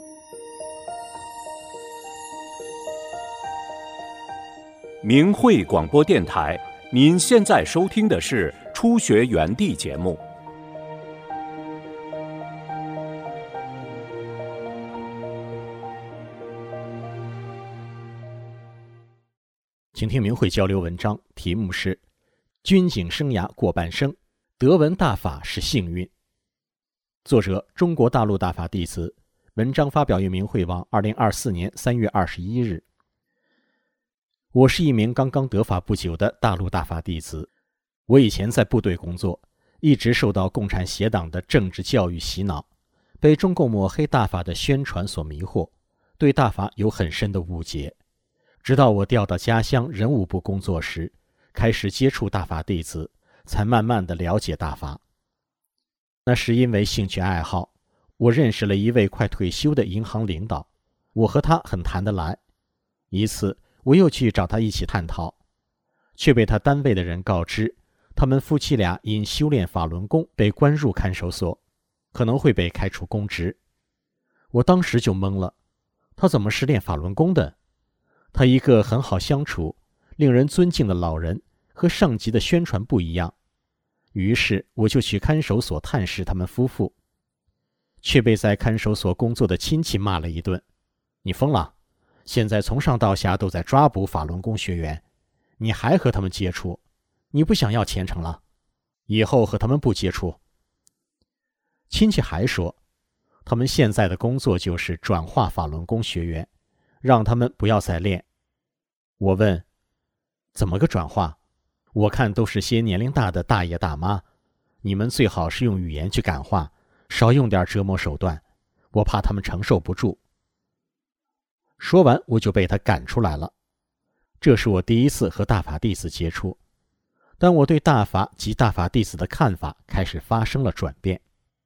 明慧广播电台，您现在收听的是初学园地节目。 请听明慧交流文章，题目是军警生涯过半生，得闻大法是幸运。作者中国大陆大法弟子，文章发表于明慧网2024年3月21日。我是一名刚刚得法不久的大陆大法弟子，我以前在部队工作，一直受到共产协党的政治教育洗脑，被中共抹黑大法的宣传所迷惑，对大法有很深的误解。直到我调到家乡人武部工作时，开始接触大法弟子，才慢慢地了解大法。那是因为兴趣爱好，我认识了一位快退休的银行领导，我和他很谈得来。一次我又去找他一起探讨，却被他单位的人告知，他们夫妻俩因修炼法轮功被关入看守所，可能会被开除公职。我当时就懵了，他怎么是练法轮功的？他一个很好相处、令人尊敬的老人，和上级的宣传不一样。于是我就去看守所探视他们夫妇，却被在看守所工作的亲戚骂了一顿。你疯了，现在从上到下都在抓捕法轮功学员，你还和他们接触，你不想要前程了？以后和他们不接触。亲戚还说，他们现在的工作就是转化法轮功学员，让他们不要再练。我问，怎么个转化？我看都是些年龄大的大爷大妈，你们最好是用语言去感化，少用点折磨手段，我怕他们承受不住。说完我就被他赶出来了。这是我第一次和大法弟子接触，但我对大法及大法弟子的看法开始发生了转变。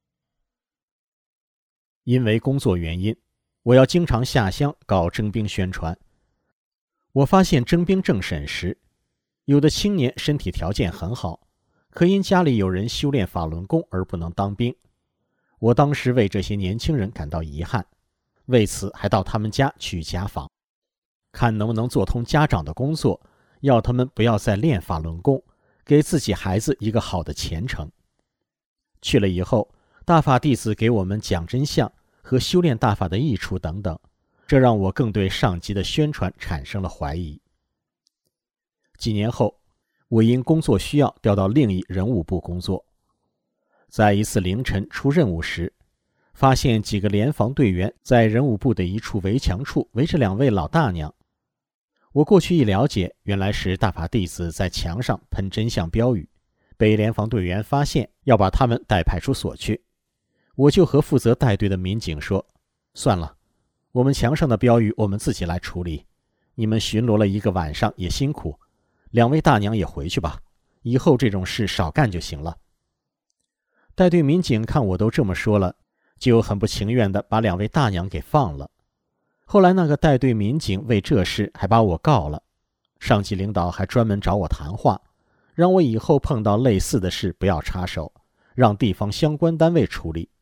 因为工作原因，我要经常下乡搞征兵宣传。我发现征兵政审时，有的青年身体条件很好，可因家里有人修炼法轮功而不能当兵。我当时为这些年轻人感到遗憾，为此还到他们家去家访，看能不能做通家长的工作，要他们不要再练法轮功，给自己孩子一个好的前程。去了以后，大法弟子给我们讲真相和修炼大法的益处等等，这让我更对上级的宣传产生了怀疑。几年后，我因工作需要调到另一人武部工作。在一次凌晨出任务时，发现几个联防队员在人武部的一处围墙处围着两位老大娘。我过去一了解，原来是大法弟子在墙上喷真相标语，被联防队员发现，要把他们带派出所去。我就和负责带队的民警说，算了，我们墙上的标语我们自己来处理，你们巡逻了一个晚上也辛苦，两位大娘也回去吧，以后这种事少干就行了。带队民警看我都这么说了，就很不情愿地把两位大娘给放了。后来那个带队民警为这事还把我告了，上级领导还专门找我谈话，让我以后碰到类似的事不要插手，让地方相关单位处理。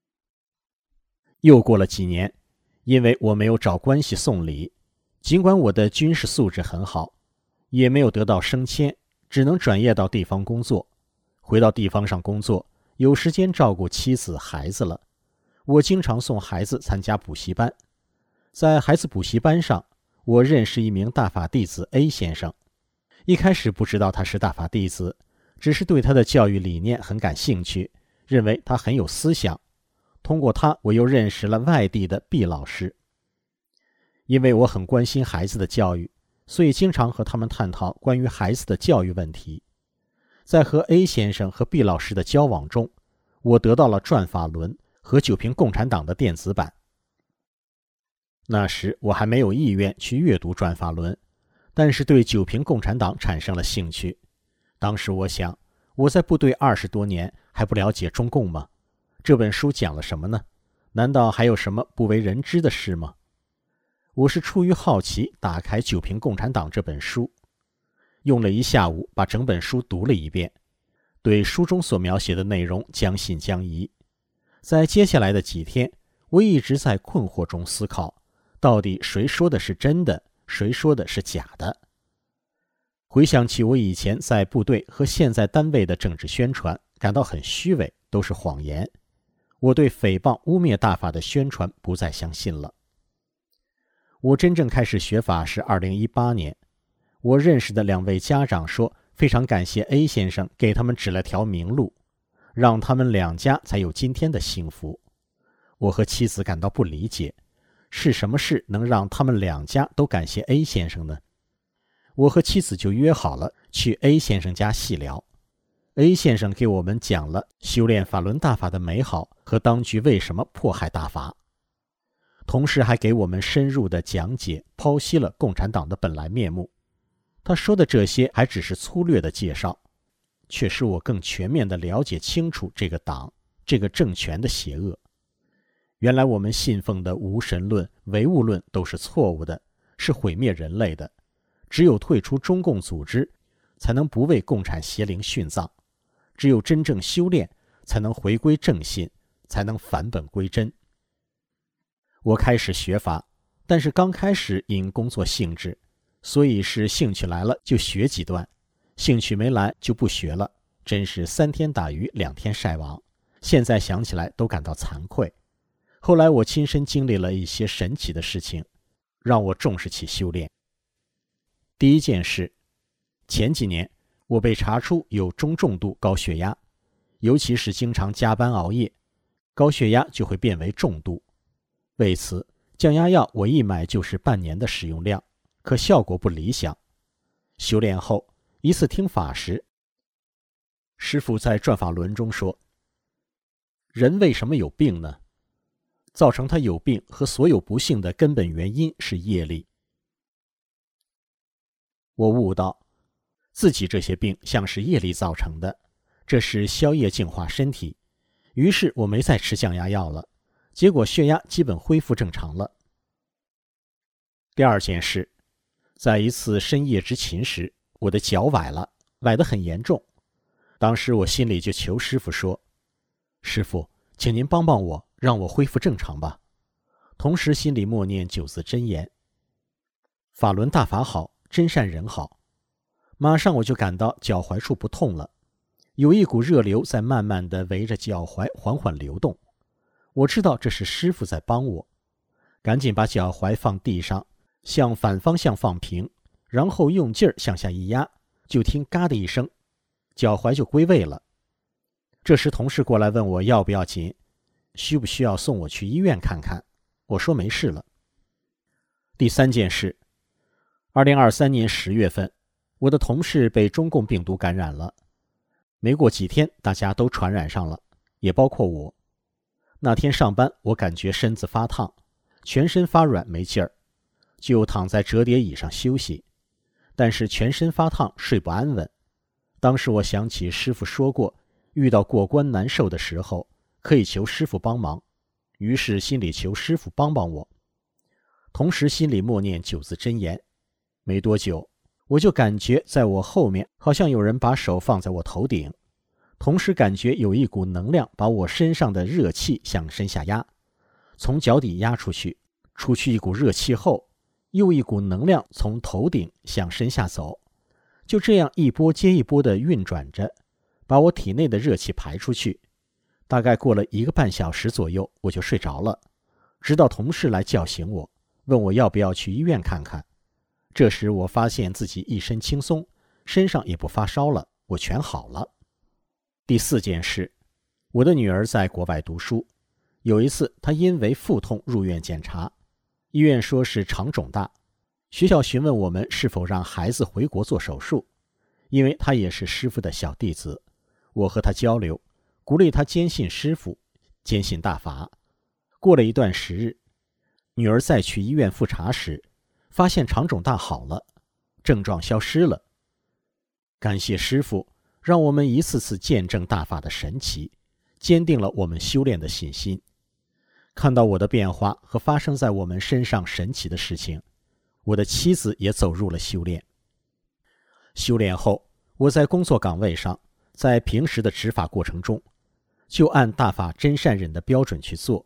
又过了几年，因为我没有找关系送礼，尽管我的军事素质很好，也没有得到升迁，只能转业到地方工作。回到地方上工作，有时间照顾妻子孩子了。我经常送孩子参加补习班，在孩子补习班上，我认识一名大法弟子 A 先生。一开始不知道他是大法弟子，只是对他的教育理念很感兴趣，认为他很有思想。通过他，我又认识了外地的 B 老师。因为我很关心孩子的教育，所以经常和他们探讨关于孩子的教育问题。在和 A 先生和 B 老师的交往中，我得到了《转法轮》和《九评共产党》的电子版。那时我还没有意愿去阅读《转法轮》，但是对《九评共产党》产生了兴趣。当时我想，我在部队20多年，还不了解中共吗？这本书讲了什么呢？难道还有什么不为人知的事吗？我是出于好奇打开《九评共产党》这本书，用了一下午把整本书读了一遍，对书中所描写的内容将信将疑。在接下来的几天， 我一直在困惑中思考，到底谁说的是真的，谁说的是假的。回想起我以前在部队和现在单位的政治宣传，感到很虚伪，都是谎言。我对诽谤污蔑大法的宣传不再相信了。我真正开始学法是2018年，我认识的2位家长说，非常感谢 A 先生给他们指了条明路，让他们2家才有今天的幸福。我和妻子感到不理解，是什么事能让他们2家都感谢 A 先生呢？我和妻子就约好了去 A 先生家细聊。A 先生给我们讲了修炼法轮大法的美好和当局为什么迫害大法，同时还给我们深入的讲解，剖析了共产党的本来面目。他说的这些还只是粗略的介绍，却使我更全面地了解清楚这个党、这个政权的邪恶。原来我们信奉的无神论、唯物论都是错误的，是毁灭人类的。只有退出中共组织，才能不为共产邪灵殉葬；只有真正修炼，才能回归正信，才能返本归真。我开始学法，但是刚开始因工作性质，所以是兴趣来了就学几段，兴趣没来就不学了，真是3天打鱼2天晒网。现在想起来都感到惭愧。后来我亲身经历了一些神奇的事情，让我重视起修炼。第一件事，前几年我被查出有中重度高血压，尤其是经常加班熬夜，高血压就会变为重度。为此，降压药我一买就是半年的使用量，可效果不理想。修炼后，一次听法时，师父在转法轮中说，人为什么有病呢？造成他有病和所有不幸的根本原因是业力。我悟到，自己这些病像是业力造成的，这是消业净化身体。于是我没再吃降压药了，结果血压基本恢复正常了。第二件事，在一次深夜执勤时，我的脚崴了，崴得很严重。当时我心里就求师父说，师父，请您帮帮我，让我恢复正常吧。同时心里默念9字真言，法轮大法好，真善人好。马上我就感到脚踝处不痛了，有一股热流在慢慢地围着脚踝缓缓流动。我知道这是师父在帮我，赶紧把脚踝放地上，向反方向放平，然后用劲儿向下一压，就听嘎的一声，脚踝就归位了。这时同事过来问我要不要紧，需不需要送我去医院看看。我说没事了。第三件事，2023年10月份，我的同事被中共病毒感染了。没过几天，大家都传染上了，也包括我。那天上班，我感觉身子发烫，全身发软没劲儿，就躺在折叠椅上休息。但是全身发烫，睡不安稳。当时我想起师父说过，遇到过关难受的时候，可以求师父帮忙，于是心里求师父帮帮我，同时心里默念9字真言。没多久，我就感觉在我后面好像有人把手放在我头顶，同时感觉有一股能量把我身上的热气向身下压，从脚底压出去，出去一股热气后，又一股能量从头顶向身下走，就这样一波接一波地运转着，把我体内的热气排出去。大概过了1个半小时左右，我就睡着了，直到同事来叫醒我，问我要不要去医院看看。这时我发现自己一身轻松，身上也不发烧了，我全好了。第4件事，我的女儿在国外读书，有一次她因为腹痛入院检查，医院说是肠肿大，学校询问我们是否让孩子回国做手术，因为她也是师父的小弟子。我和她交流，鼓励她坚信师父，坚信大法。过了一段时日，女儿再去医院复查时，发现肠肿大好了，症状消失了。感谢师父，让我们一次次见证大法的神奇，坚定了我们修炼的信心。看到我的变化和发生在我们身上神奇的事情，我的妻子也走入了修炼。修炼后，我在工作岗位上，在平时的执法过程中，就按大法真善忍的标准去做，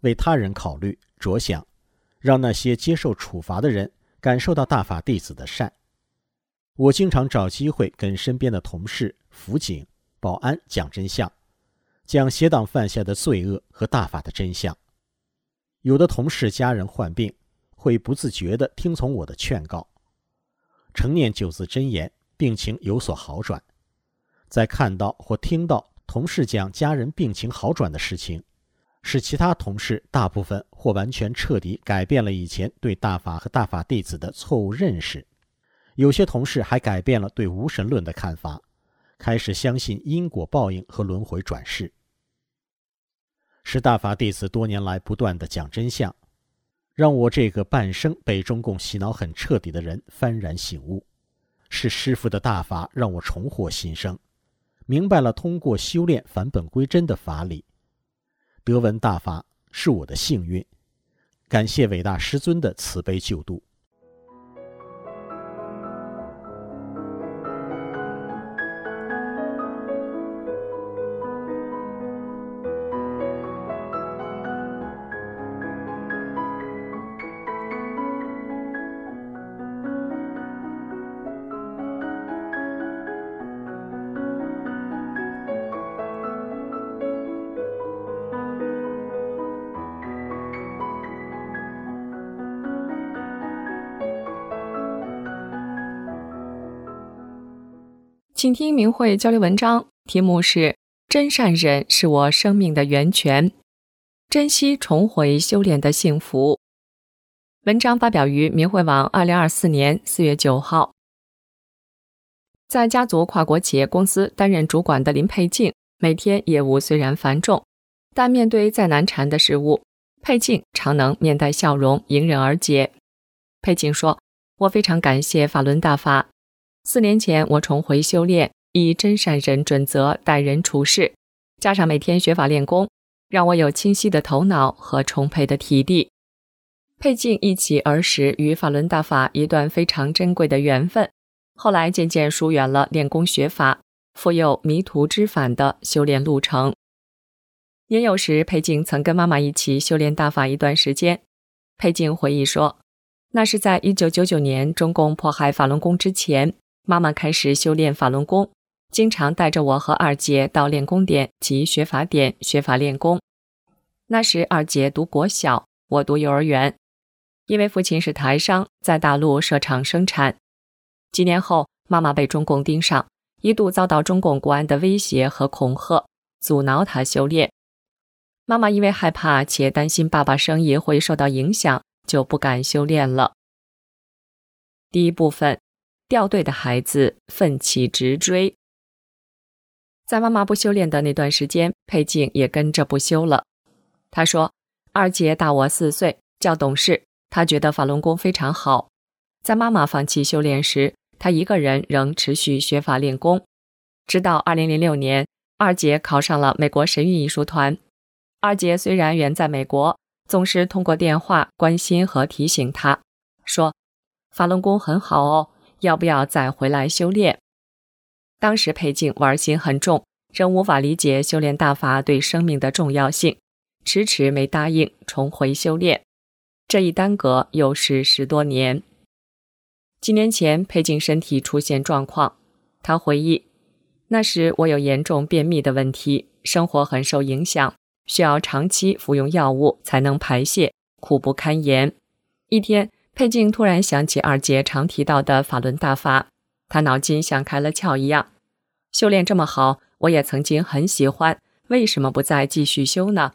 为他人考虑着想，让那些接受处罚的人感受到大法弟子的善。我经常找机会跟身边的同事、辅警、保安讲真相，讲邪党犯下的罪恶和大法的真相。有的同事家人患病，会不自觉地听从我的劝告，承念9字真言，病情有所好转。在看到或听到同事讲家人病情好转的事情，使其他同事大部分或完全彻底改变了以前对大法和大法弟子的错误认识。有些同事还改变了对无神论的看法，开始相信因果报应和轮回转世。是大法弟子多年来不断地讲真相，让我这个半生被中共洗脑很彻底的人幡然醒悟。是师父的大法让我重获新生，明白了通过修炼返本归真的法理。得闻大法是我的幸运，感谢伟大师尊的慈悲救度。 请听明慧交流文章，题目是真善忍是我生命的源泉，珍惜重回修炼的幸福。文章发表于明慧网2024年4月9号。在家族跨国企业公司担任主管的林佩静，每天业务虽然繁重，但面对再难缠的事物，佩静常能面带笑容，迎刃而解。佩静说，我非常感谢法轮大法。4年前我重回修炼，以真善忍准则待人处事，加上每天学法练功，让我有清晰的头脑和充沛的体力。佩静忆起儿时与法轮大法一段非常珍贵的缘分，后来渐渐疏远了练功学法，复有迷途知返的修炼路程。年幼时，佩静曾跟妈妈一起修炼大法一段时间。佩静回忆说，那是在1999年中共迫害法轮功之前，妈妈开始修炼法轮功，经常带着我和二姐到练功点及学法点学法练功。那时二姐读国小，我读幼儿园。因为父亲是台商，在大陆设厂生产。几年后，妈妈被中共盯上，一度遭到中共国安的威胁和恐吓，阻挠她修炼。妈妈因为害怕且担心爸爸生意会受到影响，就不敢修炼了。第一部分，掉队的孩子奋起直追。在妈妈不修炼的那段时间，佩静也跟着不修了。她说，二姐大我4岁，较懂事，她觉得法轮功非常好。在妈妈放弃修炼时，她一个人仍持续学法练功。直到2006年，二姐考上了美国神韵艺术团。二姐虽然远在美国，总是通过电话关心和提醒她，说法轮功很好哦，要不要再回来修炼？当时佩静玩心很重，仍无法理解修炼大法对生命的重要性，迟迟没答应重回修炼。这一耽搁又是10多年。几年前，佩静身体出现状况，她回忆，那时我有严重便秘的问题，生活很受影响，需要长期服用药物才能排泄，苦不堪言。一天，佩静突然想起二姐常提到的法轮大法，她脑筋像开了窍一样，修炼这么好，我也曾经很喜欢，为什么不再继续修呢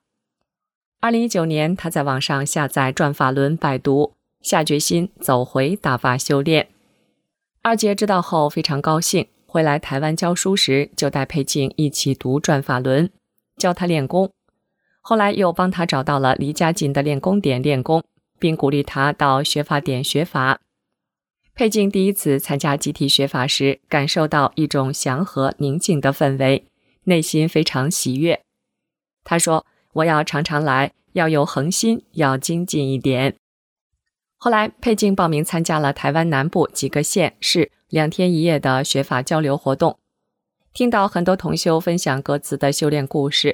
？2019年，她在网上下载转法轮拜读，下决心走回大法修炼。二姐知道后非常高兴，回来台湾教书时就带佩静一起读转法轮，教她练功。后来又帮她找到了离家近的练功点练功，并鼓励她到学法点学法。佩静第一次参加集体学法时，感受到一种祥和宁静的氛围，内心非常喜悦。她说，我要常常来，要有恒心，要精进一点。后来佩静报名参加了台湾南部几个县市2天1夜的学法交流活动，听到很多同修分享各自的修炼故事，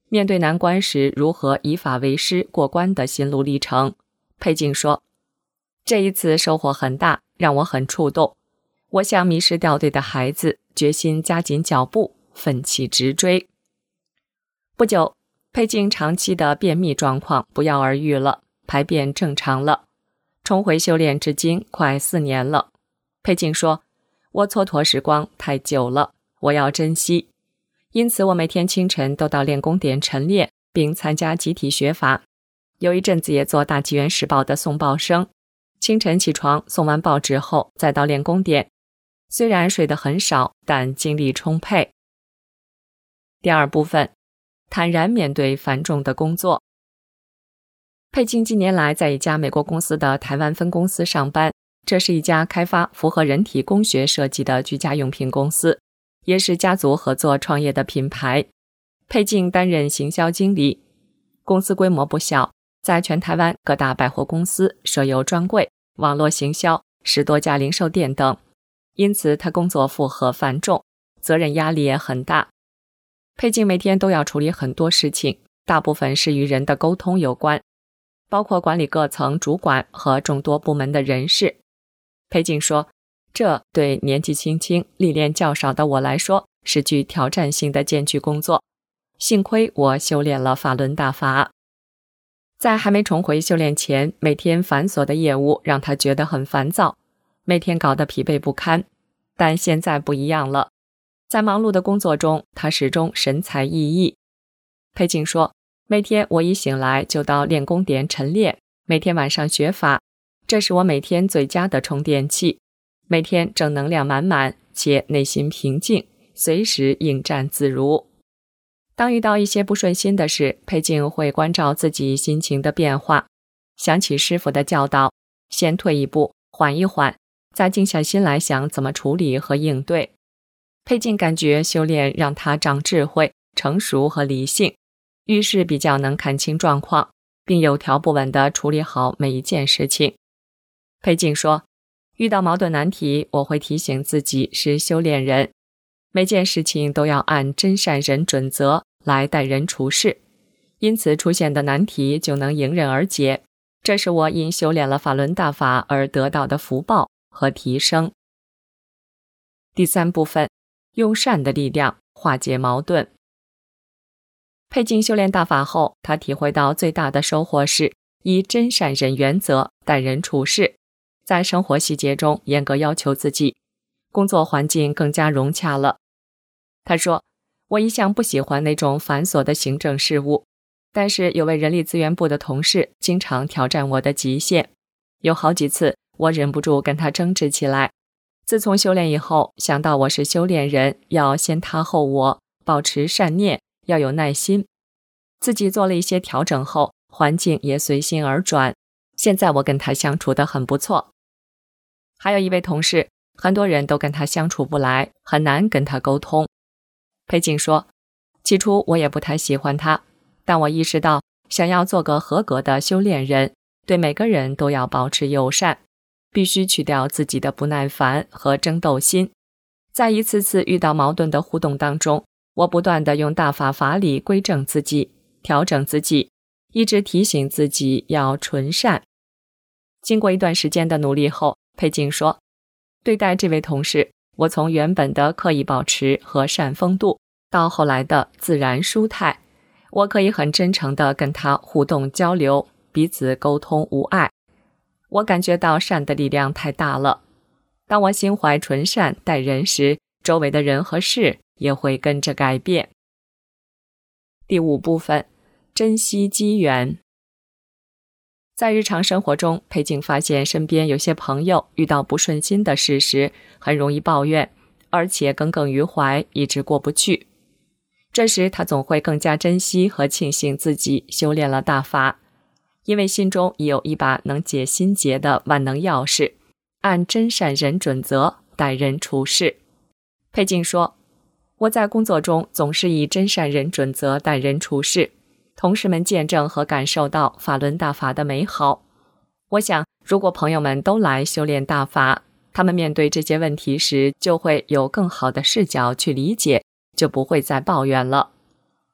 面对难关时如何以法为师过关的心路历程，佩静说，这一次收获很大，让我很触动。我像迷失掉队的孩子，决心加紧脚步，奋起直追。不久，佩静长期的便秘状况不药而愈了，排便正常了。重回修炼至今快4年了。佩静说，我蹉跎时光太久了，我要珍惜。因此我每天清晨都到练功点晨练，并参加集体学法。有一阵子也做大纪元时报的送报生，清晨起床送完报纸后再到练功点，虽然睡得很少，但精力充沛。第二部分，坦然面对繁重的工作。佩静近年来在一家美国公司的台湾分公司上班，这是一家开发符合人体工学设计的居家用品公司，也是家族合作创业的品牌。佩静担任行销经理，公司规模不小，在全台湾各大百货公司设有专柜、网络行销、10多家零售店等，因此他工作负荷繁重，责任压力也很大。佩静每天都要处理很多事情，大部分是与人的沟通有关，包括管理各层主管和众多部门的人事。佩静说，这对年纪轻轻、历练较少的我来说是具挑战性的艰巨工作，幸亏我修炼了法轮大法。在还没重回修炼前，每天繁琐的业务让他觉得很烦躁，每天搞得疲惫不堪。但现在不一样了，在忙碌的工作中，他始终神采奕奕。佩静说，每天我一醒来就到练功点晨练，每天晚上学法，这是我每天最佳的充电器，每天正能量满满，且内心平静，随时应战自如。当遇到一些不顺心的事，佩静会关照自己心情的变化，想起师父的教导，先退一步，缓一缓，再静下心来想怎么处理和应对。佩静感觉修炼让她长智慧、成熟和理性，遇事比较能看清状况，并有条不紊地处理好每一件事情。佩静说，遇到矛盾难题，我会提醒自己是修炼人，每件事情都要按真善忍准则来待人处事，因此出现的难题就能迎刃而解，这是我因修炼了法轮大法而得到的福报和提升。第三部分，用善的力量化解矛盾。佩静修炼大法后，他体会到最大的收获是以真善忍原则待人处事，在生活细节中严格要求自己，工作环境更加融洽了。他说，我一向不喜欢那种繁琐的行政事务，但是有位人力资源部的同事经常挑战我的极限，有好几次我忍不住跟他争执起来。自从修炼以后，想到我是修炼人，要先他后我，保持善念，要有耐心。自己做了一些调整后，环境也随心而转，现在我跟他相处得很不错。还有一位同事，很多人都跟他相处不来，很难跟他沟通。佩静说，起初我也不太喜欢他，但我意识到想要做个合格的修炼人，对每个人都要保持友善，必须去掉自己的不耐烦和争斗心。在一次次遇到矛盾的互动当中，我不断地用大法法理规正自己，调整自己，一直提醒自己要纯善。经过一段时间的努力后，佩静说，对待这位同事，我从原本的刻意保持和善风度，到后来的自然舒泰，我可以很真诚地跟他互动交流，彼此沟通无碍。我感觉到善的力量太大了。当我心怀纯善待人时，周围的人和事也会跟着改变。第五部分，珍惜机缘。在日常生活中，佩静发现身边有些朋友遇到不顺心的事时，很容易抱怨，而且耿耿于怀，一直过不去。这时他总会更加珍惜和庆幸自己修炼了大法，因为心中已有一把能解心结的万能钥匙，按真善忍准则待人处事。佩静说，我在工作中总是以真善忍准则待人处事，同事们见证和感受到法轮大法的美好。我想，如果朋友们都来修炼大法，他们面对这些问题时就会有更好的视角去理解，就不会再抱怨了。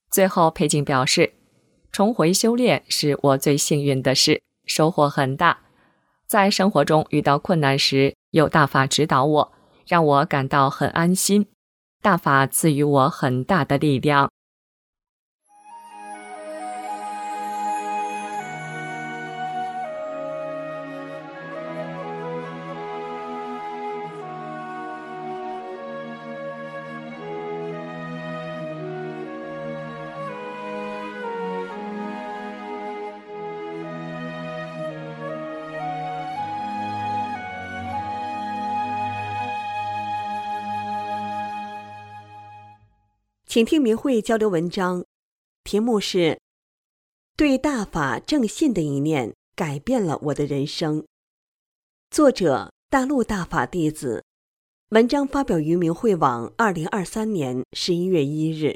最后裴景表示，重回修炼是我最幸运的事，收获很大。在生活中遇到困难时，有大法指导我，让我感到很安心。大法赐予我很大的力量。 请听明慧交流文章，题目是对大法正信的一念改变了我的人生。作者大陆大法弟子，文章发表于明慧网2023年11月1日。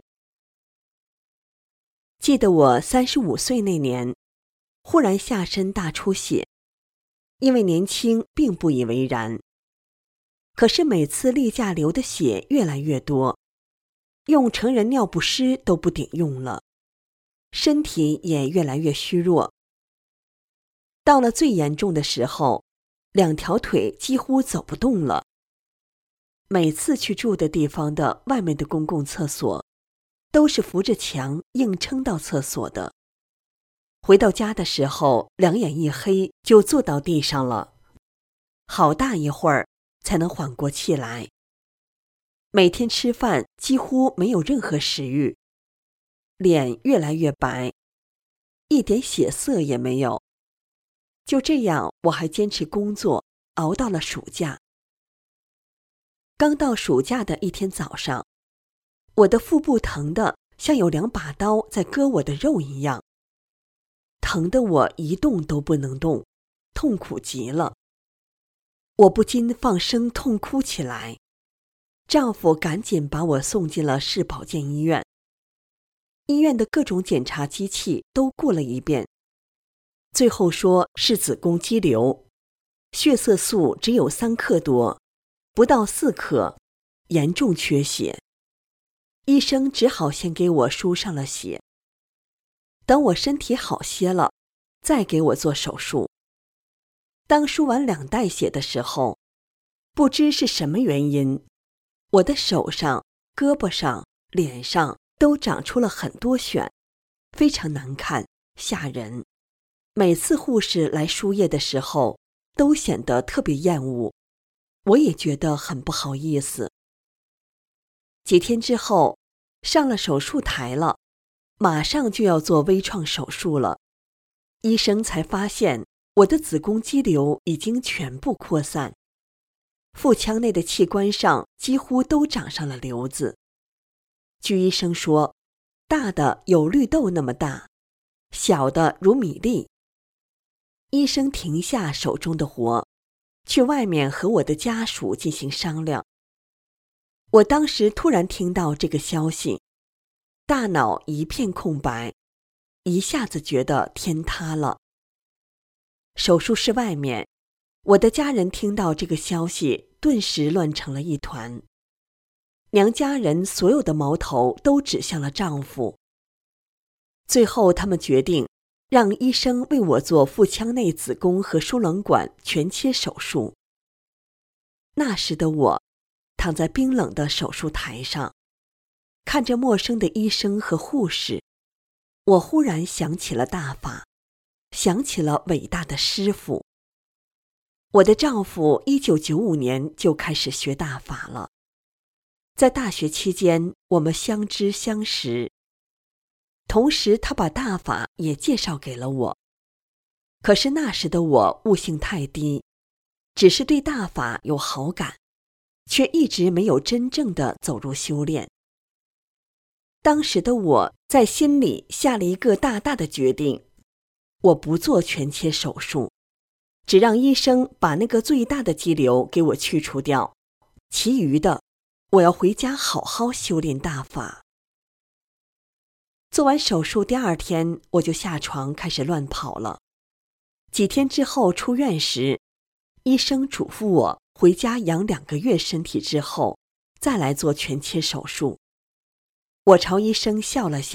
记得我35岁那年，忽然下身大出血，因为年轻并不以为然，可是每次例假流的血越来越多，用成人尿不湿都不顶用了，身体也越来越虚弱。到了最严重的时候，2条腿几乎走不动了。每次去住的地方的外面的公共厕所，都是扶着墙硬撑到厕所的。回到家的时候，2眼一黑就坐到地上了，好大一会儿才能缓过气来。每天吃饭几乎没有任何食欲，脸越来越白，一点血色也没有。就这样，我还坚持工作，熬到了暑假。刚到暑假的一天早上，我的腹部疼得像有2把刀在割我的肉一样，疼得我一动都不能动，痛苦极了。我不禁放声痛哭起来。丈夫赶紧把我送进了市保健医院。医院的各种检查机器都过了一遍，最后说是子宫肌瘤，血色素只有3克多，不到4克，严重缺血。医生只好先给我输上了血，等我身体好些了，再给我做手术。当输完2袋血的时候，不知是什么原因，我的手上、胳膊上、脸上都长出了很多癣，非常难看，吓人。每次护士来输液的时候，都显得特别厌恶，我也觉得很不好意思。几天之后，上了手术台了，马上就要做微创手术了。医生才发现我的子宫肌瘤已经全部扩散，腹腔内的器官上几乎都长上了瘤子。据医生说，大的有绿豆那么大，小的如米粒。医生停下手中的活，去外面和我的家属进行商量。我当时突然听到这个消息，大脑一片空白，一下子觉得天塌了。手术室外面，我的家人听到这个消息，顿时乱成了一团。娘家人所有的矛头都指向了丈夫。最后他们决定让医生为我做腹腔内子宫和输卵管全切手术。那时的我躺在冰冷的手术台上，看着陌生的医生和护士，我忽然想起了大法，想起了伟大的师父。我的丈夫1995年就开始学大法了，在大学期间我们相知相识，同时他把大法也介绍给了我。可是那时的我悟性太低，只是对大法有好感，却一直没有真正的走入修炼。当时的我在心里下了一个大大的决定，我不做全切手术，只让医生把那个最大的肌瘤给我去除掉，其余的我要回家好好修炼大法。做完手术第2天，我就下床开始乱跑了。几天之后出院时，医生嘱咐我回家养2个月身体之后，再来做全切手术。我朝医生笑了笑，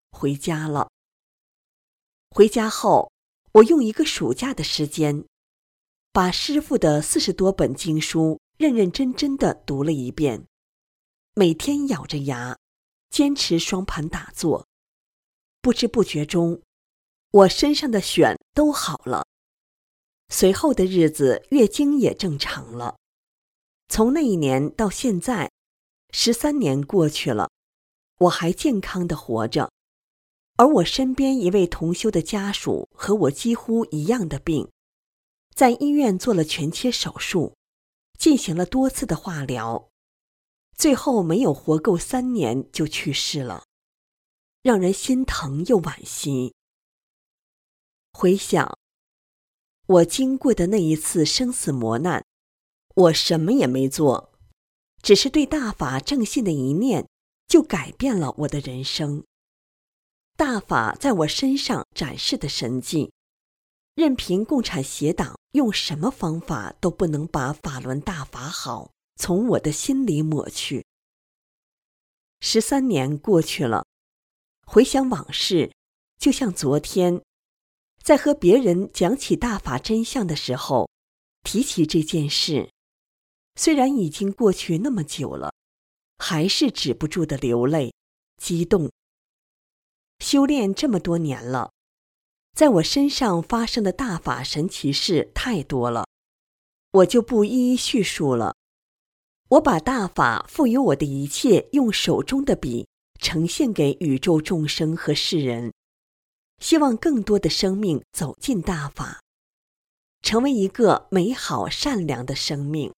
回家了。回家后，我用一个暑假的时间，把师父的40多本经书认认真真地读了一遍，每天咬着牙，坚持双盘打坐。不知不觉中，我身上的癣都好了。随后的日子，月经也正常了。从那一年到现在，13年过去了，我还健康地活着。而我身边一位同修的家属和我几乎一样的病，在医院做了全切手术，进行了多次的化疗，最后没有活够3年就去世了，让人心疼又惋惜。回想我经过的那一次生死磨难，我什么也没做，只是对大法正信的一念，就改变了我的人生。大法在我身上展示的神迹，任凭共产邪党用什么方法都不能把法轮大法好从我的心里抹去。13年过去了，回想往事，就像昨天，在和别人讲起大法真相的时候，提起这件事，虽然已经过去那么久了，还是止不住的流泪、激动。修炼这么多年了，在我身上发生的大法神奇事太多了，我就不一一叙述了。我把大法赋予我的一切用手中的笔呈现给宇宙众生和世人，希望更多的生命走进大法，成为一个美好善良的生命。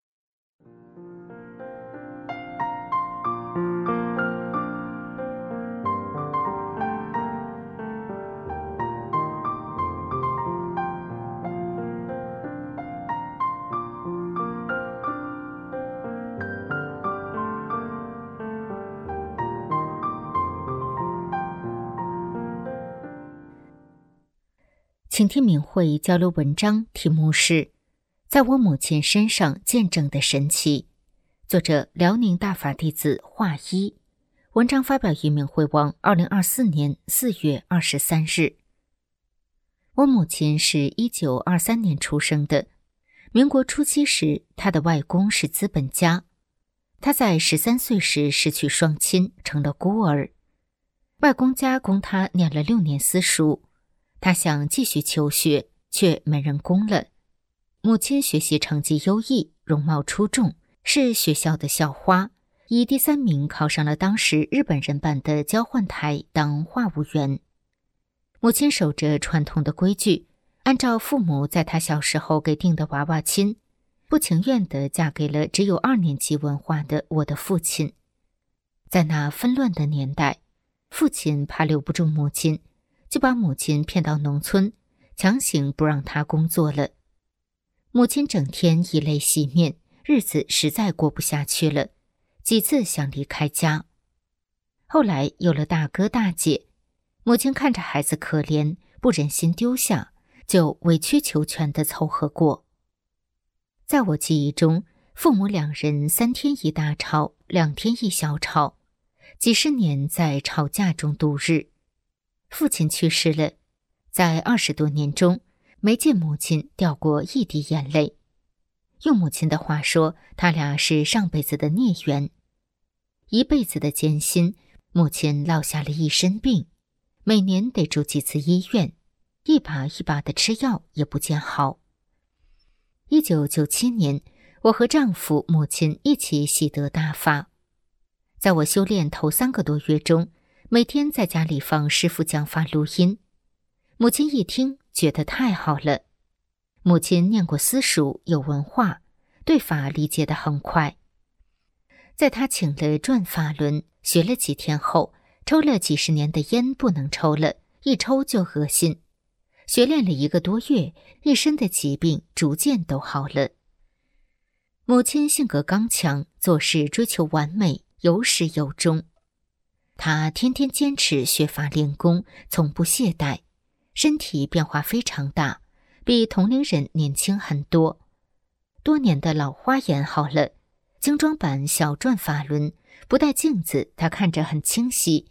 请听明慧交流文章，题目是在我母亲身上见证的神奇，作者辽宁大法弟子华一，文章发表于明慧网2024年4月23日。我母亲是1923年出生的，民国初期时，她的外公是资本家，她在13岁时失去双亲，成了孤儿。外公家供她念了6年私塾，他想继续求学，却没人供了。母亲学习成绩优异，容貌出众，是学校的校花，以第3名考上了当时日本人办的交换台当话务员。母亲守着传统的规矩，按照父母在她小时候给定的娃娃亲，不情愿地嫁给了只有2年级文化的我的父亲。在那纷乱的年代，父亲怕留不住母亲，就把母亲骗到农村，强行不让她工作了。母亲整天以泪洗面，日子实在过不下去了，几次想离开家。后来有了大哥大姐，母亲看着孩子可怜，不忍心丢下，就委曲求全地凑合过。在我记忆中，父母2人3天一大吵，2天一小吵，几十年在吵架中度日。父亲去世了，在20多年中，没见母亲掉过一滴眼泪。用母亲的话说，他俩是上辈子的孽缘。一辈子的艰辛，母亲落下了一身病，每年得住几次医院，一把一把的吃药也不见好。1997年，我和丈夫、母亲一起喜得大法。在我修炼头3个多月中，每天在家里放师父讲法录音，母亲一听觉得太好了。母亲念过私塾，有文化，对法理解得很快。在她请了转法轮，学了几天后，抽了几十年的烟不能抽了，一抽就恶心。学练了1个多月，一身的疾病逐渐都好了。母亲性格刚强，做事追求完美，有始有终。他天天坚持学法练功，从不懈怠，身体变化非常大，比同龄人年轻很多。多年的老花眼好了，精装版小转法轮，不带镜子，他看着很清晰，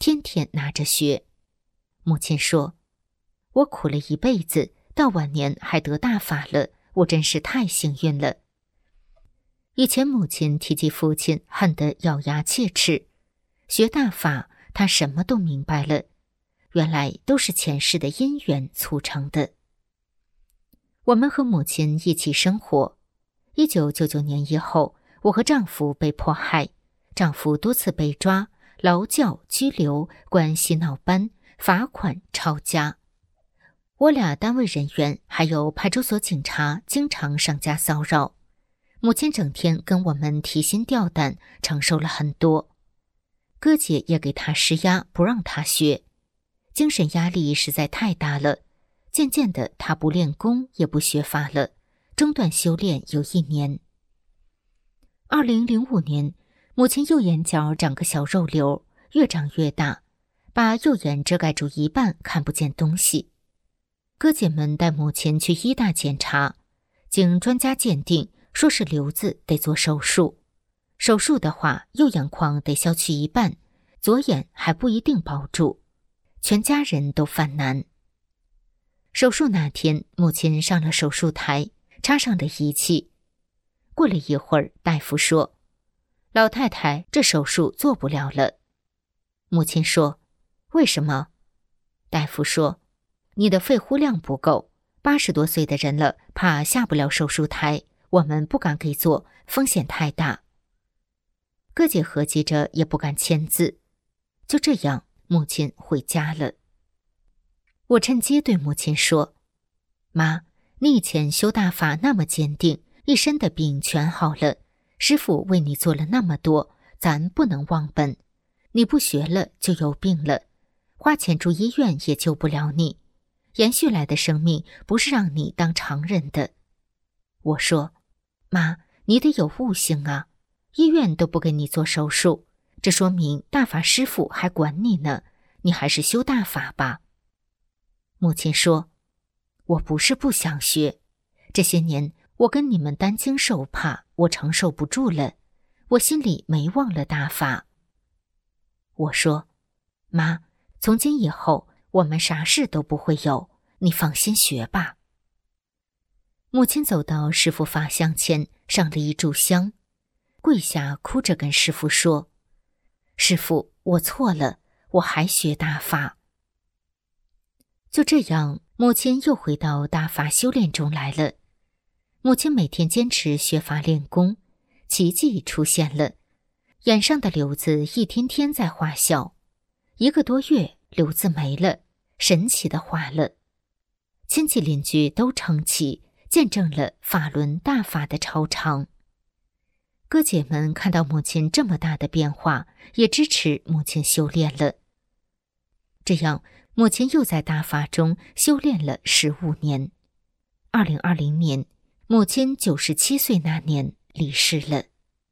天天拿着学。母亲说：“我苦了一辈子，到晚年还得大法了，我真是太幸运了。”以前母亲提及父亲，恨得咬牙切齿。学大法，他什么都明白了，原来都是前世的因缘促成的。我们和母亲一起生活。1999年以后，我和丈夫被迫害，丈夫多次被抓、劳教、拘留、关洗脑班、罚款、抄家。我俩单位人员还有派出所警察经常上家骚扰，母亲整天跟我们提心吊胆，承受了很多。哥姐也给她施压，不让她学，精神压力实在太大了。渐渐的，她不练功，也不学法了，中断修炼有1年。2005年，母亲右眼角长个小肉瘤，越长越大，把右眼遮盖住一半，看不见东西。哥姐们带母亲去医大检查，经专家鉴定，说是瘤子，得做手术。手术的话，右眼眶得削去一半，左眼还不一定保住，全家人都犯难。手术那天，母亲上了手术台，插上了仪器。过了一会儿，大夫说：“老太太，这手术做不了了。”母亲说：“为什么？”大夫说：“你的肺呼量不够，80多岁的人了，怕下不了手术台，我们不敢给做，风险太大。”哥姐合计着也不敢签字。就这样，母亲回家了。我趁机对母亲说：“妈，你以前修大法那么坚定，一身的病全好了，师父为你做了那么多，咱不能忘本。你不学了就有病了，花钱住医院也救不了你，延续来的生命不是让你当常人的。”我说：“妈，你得有悟性啊，医院都不给你做手术，这说明大法师父还管你呢，你还是修大法吧。”母亲说：“我不是不想学，这些年我跟你们担惊受怕，我承受不住了，我心里没忘了大法。”我说：“妈，从今以后我们啥事都不会有，你放心学吧。”母亲走到师父法像前，上了一炷香，跪下哭着跟师父说：“师父，我错了，我还学大法。”就这样，母亲又回到大法修炼中来了。母亲每天坚持学法练功，奇迹出现了，眼上的瘤子一天天在化小，1个多月，瘤子没了，神奇的化了。亲戚邻居都称奇，见证了法轮大法的超常。哥姐们看到母亲这么大的变化，也支持母亲修炼了。这样，母亲又在大法中修炼了15年。2020年，母亲97岁那年离世了。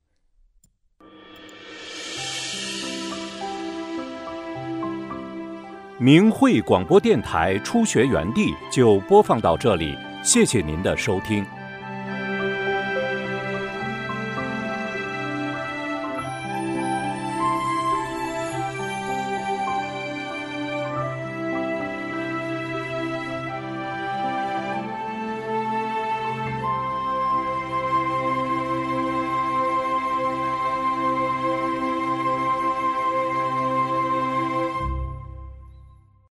明慧广播电台初学园地就播放到这里，谢谢您的收听。